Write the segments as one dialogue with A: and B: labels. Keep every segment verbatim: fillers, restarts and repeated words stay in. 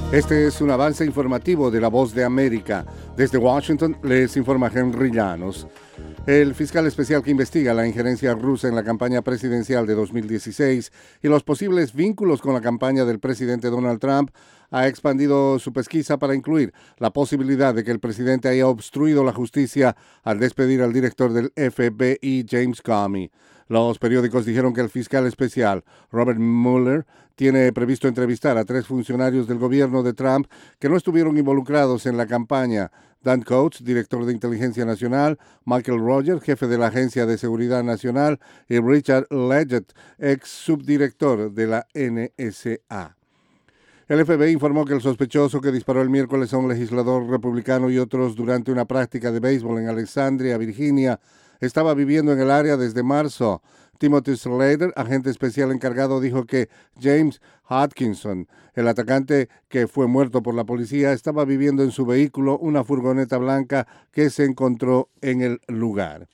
A: Este es un avance informativo de La Voz de América. Desde Washington les informa Henry Llanos. El fiscal especial que investiga la injerencia rusa en la campaña presidencial de dos mil dieciséis y los posibles vínculos con la campaña del presidente Donald Trump ha expandido su pesquisa para incluir la posibilidad de que el presidente haya obstruido la justicia al despedir al director del F B I, James Comey. Los periódicos dijeron que el fiscal especial, Robert Mueller, tiene previsto entrevistar a tres funcionarios del gobierno de Trump que no estuvieron involucrados en la campaña: Dan Coats, director de Inteligencia Nacional; Michael Rogers, jefe de la Agencia de Seguridad Nacional; y Richard Leggett, ex subdirector de la N S A. El F B I informó que el sospechoso que disparó el miércoles a un legislador republicano y otros durante una práctica de béisbol en Alexandria, Virginia, estaba viviendo en el área desde marzo. Timothy Slater, agente especial encargado, dijo que James Hodgkinson, el atacante que fue muerto por la policía, estaba viviendo en su vehículo, una furgoneta blanca que se encontró en el lugar.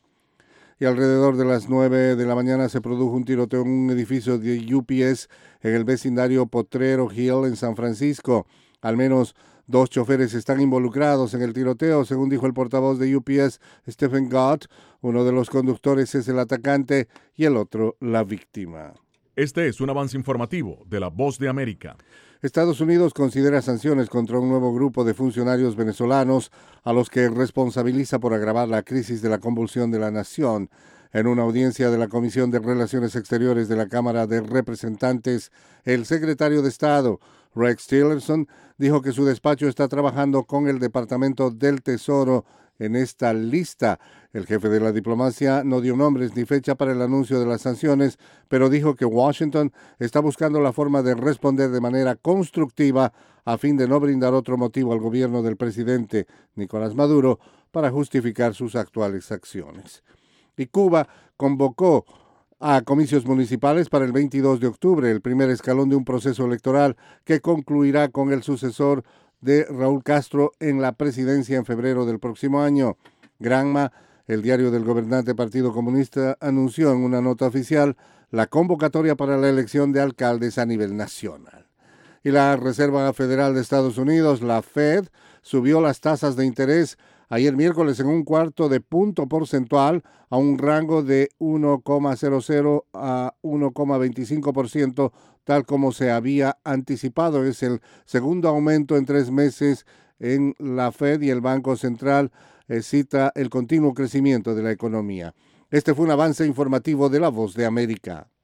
A: Y alrededor de las nueve de la mañana se produjo un tiroteo en un edificio de U P S en el vecindario Potrero Hill en San Francisco. Al menos dos choferes están involucrados en el tiroteo, según dijo el portavoz de U P S, Stephen Gott. Uno de los conductores es el atacante y el otro la víctima.
B: Este es un avance informativo de La Voz de América.
A: Estados Unidos considera sanciones contra un nuevo grupo de funcionarios venezolanos a los que responsabiliza por agravar la crisis de la convulsión de la nación. En una audiencia de la Comisión de Relaciones Exteriores de la Cámara de Representantes, el secretario de Estado, Rex Tillerson, dijo que su despacho está trabajando con el Departamento del Tesoro en esta lista. El jefe de la diplomacia no dio nombres ni fecha para el anuncio de las sanciones, pero dijo que Washington está buscando la forma de responder de manera constructiva a fin de no brindar otro motivo al gobierno del presidente Nicolás Maduro para justificar sus actuales acciones. Y Cuba convocó a comicios municipales para el veintidós de octubre, el primer escalón de un proceso electoral que concluirá con el sucesor de Raúl Castro en la presidencia en febrero del próximo año. Granma, el diario del gobernante Partido Comunista, anunció en una nota oficial la convocatoria para la elección de alcaldes a nivel nacional. Y la Reserva Federal de Estados Unidos, la Fed, subió las tasas de interés ayer miércoles en un cuarto de punto porcentual a un rango de uno coma cero cero a uno coma veinticinco por ciento, tal como se había anticipado. Es el segundo aumento en tres meses en la Fed y el Banco Central eh, cita el continuo crecimiento de la economía. Este fue un avance informativo de La Voz de América.